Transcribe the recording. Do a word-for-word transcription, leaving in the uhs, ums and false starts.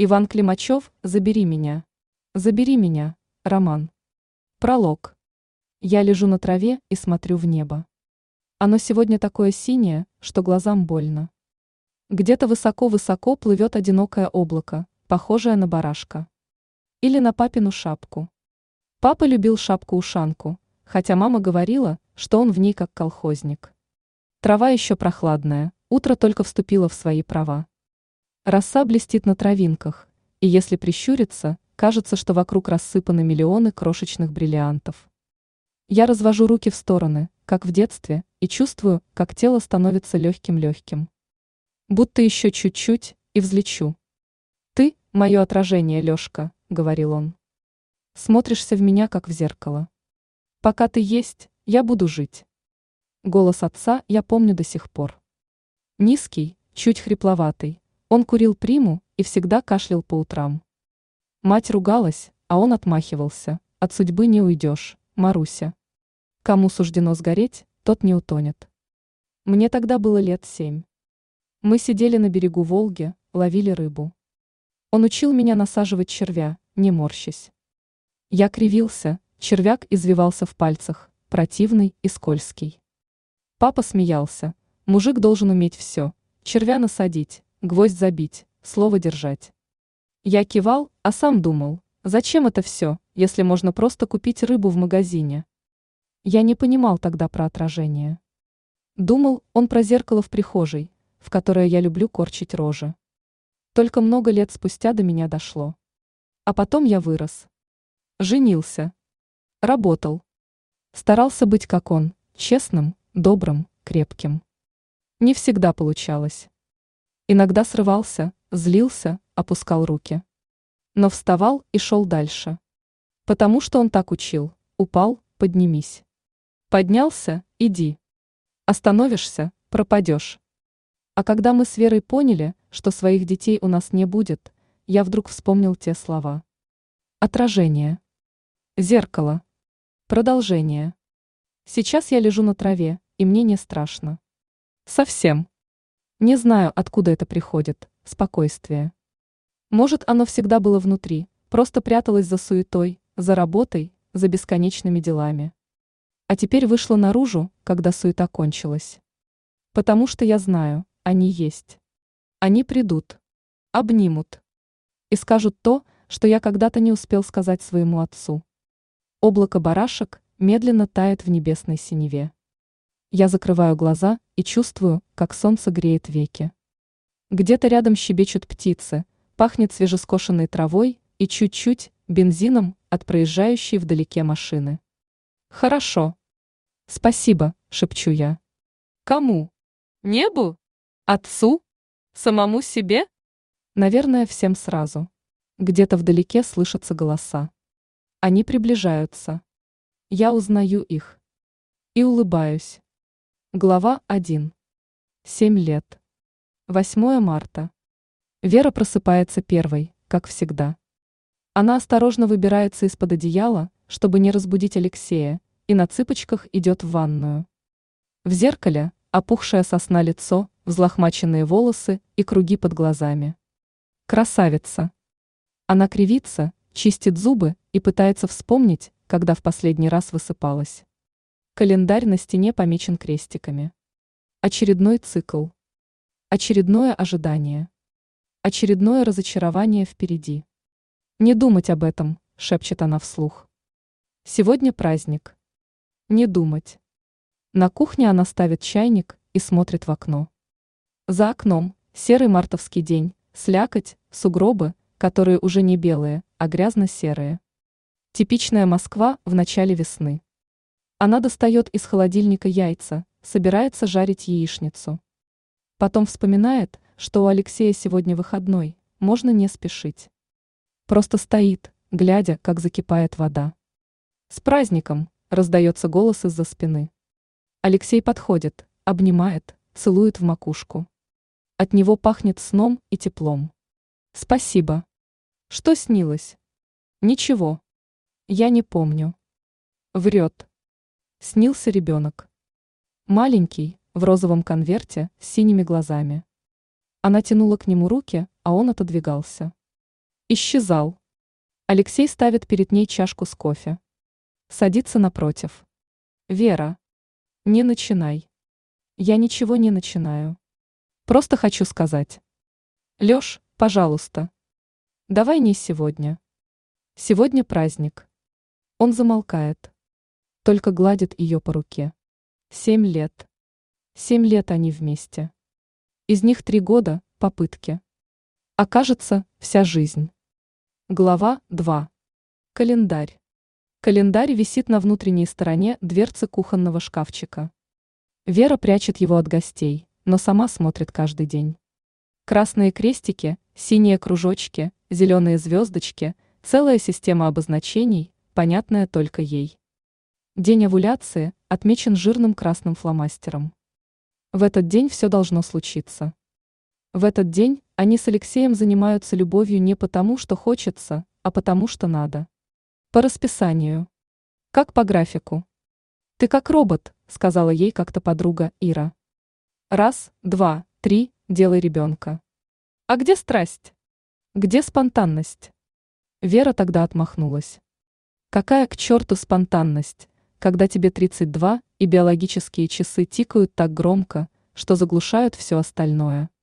Иван Климачев «Забери меня». Забери меня. Роман. Пролог. Я лежу на траве и смотрю в небо. Оно сегодня такое синее, что глазам больно. Где-то высоко-высоко плывет одинокое облако, похожее на барашка. Или на папину шапку. Папа любил шапку-ушанку, хотя мама говорила, что он в ней как колхозник. Трава еще прохладная, утро только вступило в свои права. Роса блестит на травинках, и если прищуриться, кажется, что вокруг рассыпаны миллионы крошечных бриллиантов. Я развожу руки в стороны, как в детстве, и чувствую, как тело становится легким-легким. Будто еще чуть-чуть, и взлечу. «Ты – мое отражение, Лешка», – говорил он. «Смотришься в меня, как в зеркало. Пока ты есть, я буду жить». Голос отца я помню до сих пор. Низкий, чуть хрипловатый, он курил приму и всегда кашлял по утрам. Мать ругалась, а он отмахивался: «От судьбы не уйдешь, Маруся. Кому суждено сгореть, тот не утонет». Мне тогда было лет семь. Мы сидели на берегу Волги, ловили рыбу. Он учил меня насаживать червя, не морщась. Я кривился, червяк извивался в пальцах, противный и скользкий. Папа смеялся: «Мужик должен уметь все: червя насадить, гвоздь забить, слово держать». Я кивал, а сам думал: зачем это все, если можно просто купить рыбу в магазине? Я не понимал тогда про отражение. Думал он про зеркало в прихожей, в которое я люблю корчить рожи. Только много лет спустя до меня дошло. А потом я вырос. Женился. Работал. Старался быть как он, честным, добрым, крепким. Не всегда получалось. Иногда срывался, злился, опускал руки. Но вставал и шел дальше. Потому что он так учил: упал – поднимись. Поднялся – иди. Остановишься – пропадешь. А когда мы с Верой поняли, что своих детей у нас не будет, я вдруг вспомнил те слова. Отражение. Зеркало. Продолжение. Сейчас я лежу на траве, и мне не страшно. Совсем. Не знаю, откуда это приходит, спокойствие. Может, оно всегда было внутри, просто пряталось за суетой, за работой, за бесконечными делами. А теперь вышло наружу, когда суета кончилась. Потому что я знаю, они есть. Они придут, обнимут и скажут то, что я когда-то не успел сказать своему отцу. Облако барашек медленно тает в небесной синеве. Я закрываю глаза и чувствую, как солнце греет веки. Где-то рядом щебечут птицы, пахнет свежескошенной травой и чуть-чуть бензином от проезжающей вдалеке машины. Хорошо. Спасибо, шепчу я. Кому? Небу? Отцу? Самому себе? Наверное, всем сразу. Где-то вдалеке слышатся голоса. Они приближаются. Я узнаю их. И улыбаюсь. Глава один. Семь лет. Восьмое марта. Вера просыпается первой, как всегда. Она осторожно выбирается из-под одеяла, чтобы не разбудить Алексея, и на цыпочках идет в ванную. В зеркале опухшее со сна лицо, взлохмаченные волосы и круги под глазами. Красавица. Она кривится, чистит зубы и пытается вспомнить, когда в последний раз высыпалась. Календарь на стене помечен крестиками. Очередной цикл. Очередное ожидание. Очередное разочарование впереди. «Не думать об этом», – шепчет она вслух. «Сегодня праздник». Не думать. На кухне она ставит чайник и смотрит в окно. За окном серый мартовский день, слякоть, сугробы, которые уже не белые, а грязно-серые. Типичная Москва в начале весны. Она достает из холодильника яйца, собирается жарить яичницу. Потом вспоминает, что у Алексея сегодня выходной, можно не спешить. Просто стоит, глядя, как закипает вода. «С праздником!» – раздается голос из-за спины. Алексей подходит, обнимает, целует в макушку. От него пахнет сном и теплом. «Спасибо». «Что снилось?» «Ничего. Я не помню». Врет. Снился ребенок. Маленький, в розовом конверте, с синими глазами. Она тянула к нему руки, а он отодвигался. Исчезал. Алексей ставит перед ней чашку с кофе. Садится напротив. Вера. Не начинай. Я ничего не начинаю. Просто хочу сказать. Лёш, пожалуйста. Давай не сегодня. Сегодня праздник. Он замолкает. Только гладит ее по руке. Семь лет. Семь лет они вместе. Из них три года – попытки. А кажется, вся жизнь. Глава два. Календарь. Календарь висит на внутренней стороне дверцы кухонного шкафчика. Вера прячет его от гостей, но сама смотрит каждый день. Красные крестики, синие кружочки, зеленые звездочки, целая система обозначений, понятная только ей. День овуляции отмечен жирным красным фломастером. В этот день все должно случиться. В этот день они с Алексеем занимаются любовью не потому, что хочется, а потому, что надо. По расписанию. Как по графику. «Ты как робот», — сказала ей как-то подруга Ира. «Раз, два, три, делай ребенка». А где страсть? Где спонтанность? Вера тогда отмахнулась. Какая к черту спонтанность, когда тебе тридцать два и биологические часы тикают так громко, что заглушают все остальное?